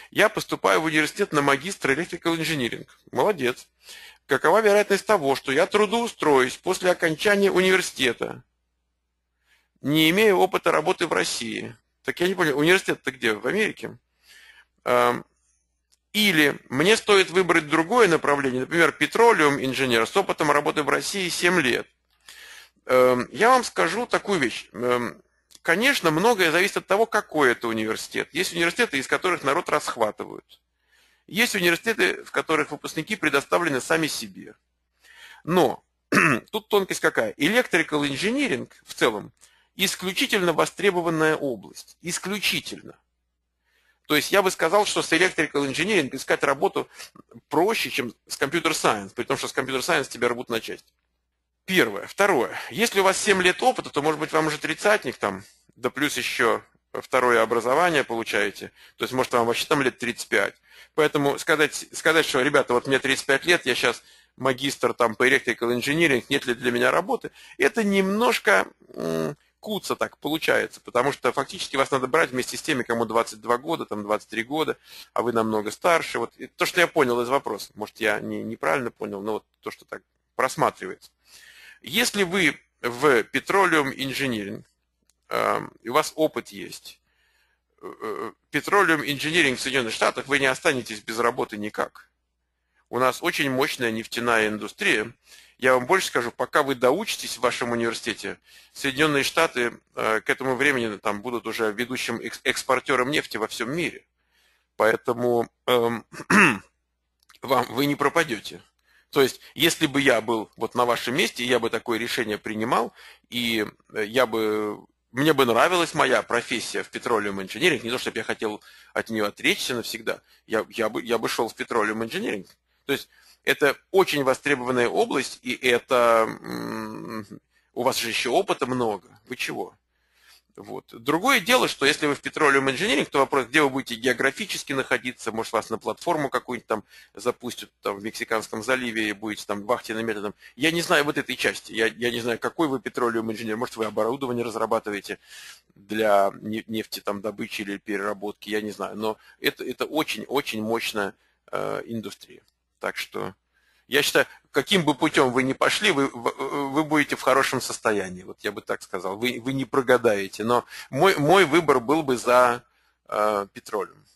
Я поступаю в университет на магистр Electrical Engineering. Молодец. Какова вероятность того, что я трудоустроюсь после окончания университета, не имея опыта работы в России? Так я не понял, университет-то где? В Америке? Или мне стоит выбрать другое направление, например, petroleum инженер с опытом работы в России 7 лет. Я вам скажу такую вещь. Конечно, многое зависит от того, какой это университет. Есть университеты, из которых народ расхватывают. Есть университеты, в которых выпускники предоставлены сами себе. Но тут тонкость какая? Electrical engineering в целом исключительно востребованная область. Исключительно. То есть я бы сказал, что с electrical engineering искать работу проще, чем с computer science, при том, что с computer science тебя рвут на части. Первое. Второе. Если у вас 7 лет опыта, то, может быть, вам уже тридцатник там, да плюс еще второе образование получаете. То есть, может, вам вообще там лет 35. Поэтому сказать, что, ребята, вот мне 35 лет, я сейчас магистр там по electrical engineering, нет ли для меня работы, это немножко куца так получается, потому что фактически вас надо брать вместе с теми, кому 22 года, там 23 года, а вы намного старше. Вот то, что я понял из вопроса, может, я неправильно понял, но вот то, что так просматривается. Если вы в Petroleum Engineering, у вас опыт есть, Petroleum Engineering в Соединенных Штатах, вы не останетесь без работы никак. У нас очень мощная нефтяная индустрия. Я вам больше скажу, пока вы доучитесь в вашем университете, Соединенные Штаты к этому времени там будут уже ведущим экспортером нефти во всем мире. Поэтому вы не пропадете. То есть, если бы я был вот на вашем месте, я бы такое решение принимал, и мне бы нравилась моя профессия в Petroleum Engineering, не то, чтобы я хотел от нее отречься навсегда, я бы шел в Petroleum Engineering. То есть, это очень востребованная область, и это у вас же еще опыта много. Вы чего? Вот. Другое дело, что если вы в Petroleum Engineering, то вопрос, где вы будете географически находиться, может, вас на платформу какую-нибудь там запустят там, в Мексиканском заливе и будете там вахтенным методом. Я не знаю вот этой части. Я не знаю, какой вы Petroleum Engineer. Может, вы оборудование разрабатываете для нефти там, добычи или переработки, я не знаю. Но это очень-очень мощная индустрия. Так что я считаю, каким бы путем вы ни пошли, вы будете в хорошем состоянии. Вот я бы так сказал. Вы не прогадаете. Но мой выбор был бы за Petroleum.